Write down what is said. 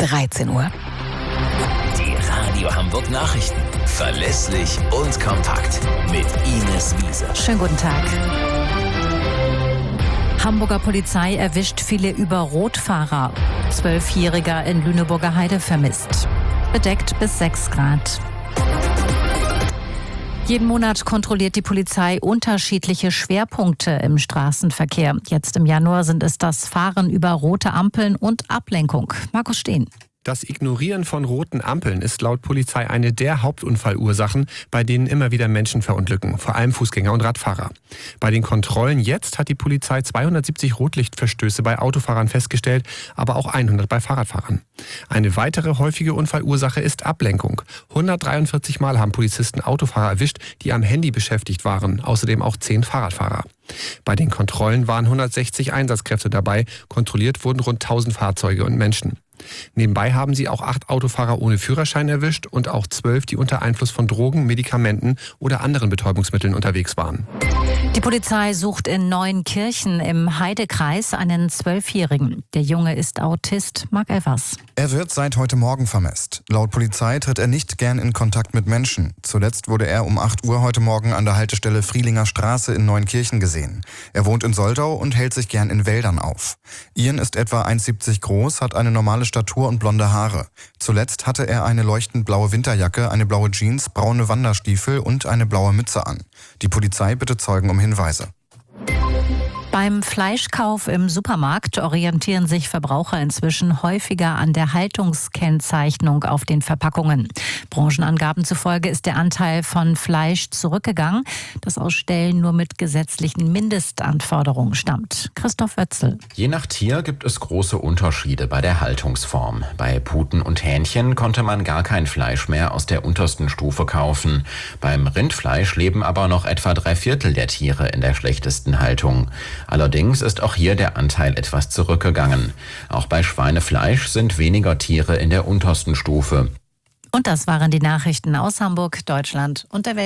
13 Uhr. Die Radio Hamburg Nachrichten. Verlässlich und kompakt. Mit Ines Wiese. Schönen guten Tag. Hamburger Polizei erwischt viele Über-Rot-Fahrer. 12-Jähriger in Lüneburger Heide vermisst. Bedeckt bis 6 Grad. Jeden Monat kontrolliert die Polizei unterschiedliche Schwerpunkte im Straßenverkehr. Jetzt im Januar sind es das Fahren über rote Ampeln und Ablenkung. Markus Steen. Das Ignorieren von roten Ampeln ist laut Polizei eine der Hauptunfallursachen, bei denen immer wieder Menschen verunglücken, vor allem Fußgänger und Radfahrer. Bei den Kontrollen jetzt hat die Polizei 270 Rotlichtverstöße bei Autofahrern festgestellt, aber auch 100 bei Fahrradfahrern. Eine weitere häufige Unfallursache ist Ablenkung. 143 Mal haben Polizisten Autofahrer erwischt, die am Handy beschäftigt waren, außerdem auch 10 Fahrradfahrer. Bei den Kontrollen waren 160 Einsatzkräfte dabei, kontrolliert wurden rund 1000 Fahrzeuge und Menschen. Nebenbei haben sie auch 8 Autofahrer ohne Führerschein erwischt und auch 12, die unter Einfluss von Drogen, Medikamenten oder anderen Betäubungsmitteln unterwegs waren. Die Polizei sucht in Neuenkirchen im Heidekreis einen 12-Jährigen. Der Junge ist Autist. Marc Elvers. Er wird seit heute Morgen vermisst. Laut Polizei tritt er nicht gern in Kontakt mit Menschen. Zuletzt wurde er um 8 Uhr heute Morgen an der Haltestelle Frielinger Straße in Neuenkirchen gesehen. Er wohnt in Soldau und hält sich gern in Wäldern auf. Ian ist etwa 1,70 groß, hat eine normale Statur und blonde Haare. Zuletzt hatte er eine leuchtend blaue Winterjacke, eine blaue Jeans, braune Wanderstiefel und eine blaue Mütze an. Die Polizei bittet Zeugen um Hinweise. Beim Fleischkauf im Supermarkt orientieren sich Verbraucher inzwischen häufiger an der Haltungskennzeichnung auf den Verpackungen. Branchenangaben zufolge ist der Anteil von Fleisch zurückgegangen, das aus Ställen nur mit gesetzlichen Mindestanforderungen stammt. Christoph Wötzel. Je nach Tier gibt es große Unterschiede bei der Haltungsform. Bei Puten und Hähnchen konnte man gar kein Fleisch mehr aus der untersten Stufe kaufen. Beim Rindfleisch leben aber noch etwa 3/4 der Tiere in der schlechtesten Haltung. Allerdings ist auch hier der Anteil etwas zurückgegangen. Auch bei Schweinefleisch sind weniger Tiere in der untersten Stufe. Und das waren die Nachrichten aus Hamburg, Deutschland und der Welt.